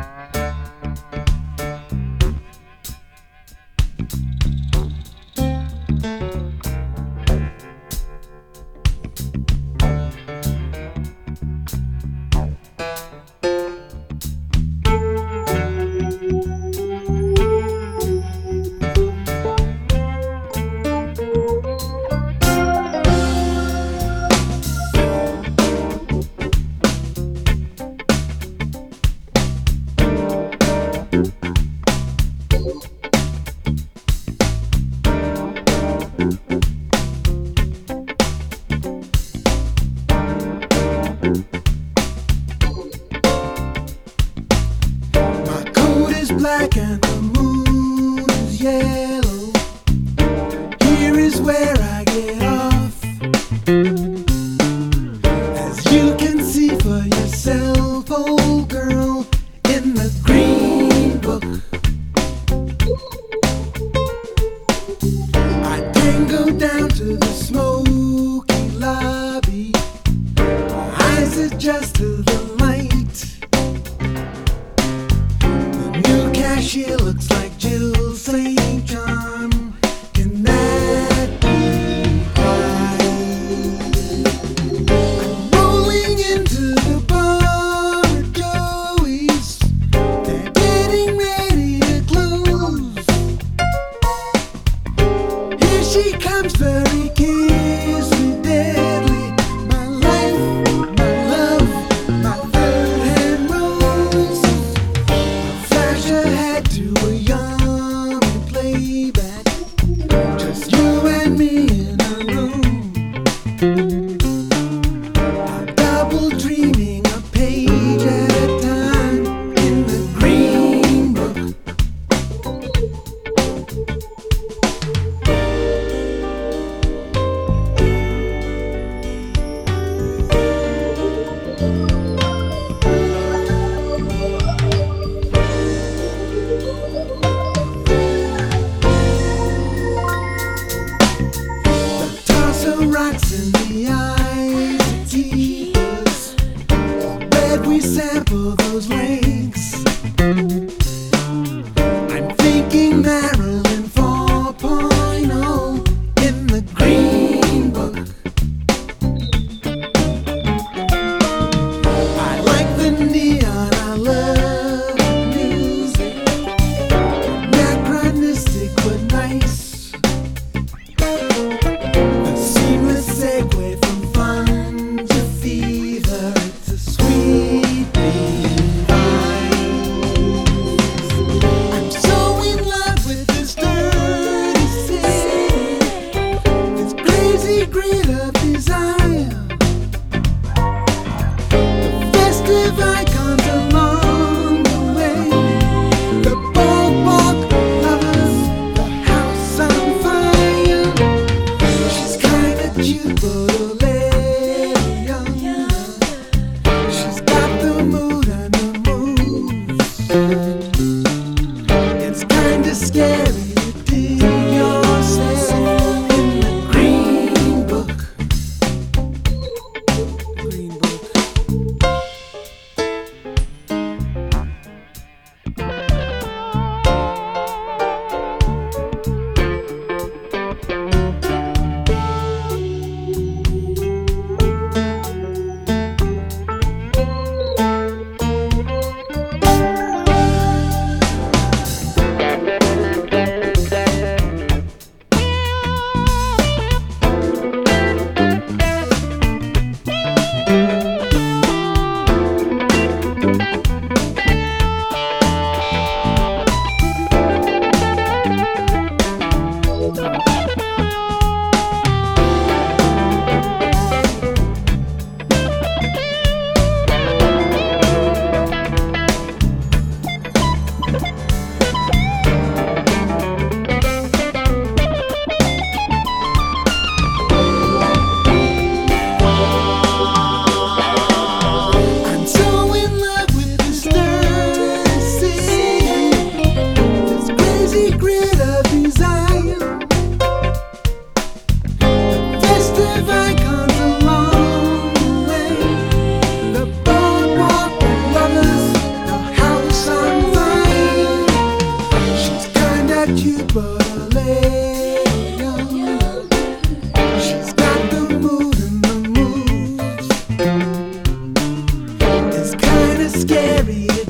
Black and the moon is yellow. Here is where I get off. As you can see for yourself, old girl, in the green book. I can go down to the smoky lobby. Eyes adjust to the light. She looks like Jill St. John. Can that be right? I'm rolling into the bar at Joey's. They're getting ready to close. Here she comes, very kiss me deadly. My life, my love, my third-hand rose. Flash ahead to a young playback, just you and me in a room. Double dreaming a page at a time in the green book. Rocks in the eyes of tears. Where'd we sample those links? I'm thinking Marilyn 4.0 in the green book. I like the neon, I love the music. Anachronistic but nice. Segue from fun to fever, it's a sweet divine. is kinda scary.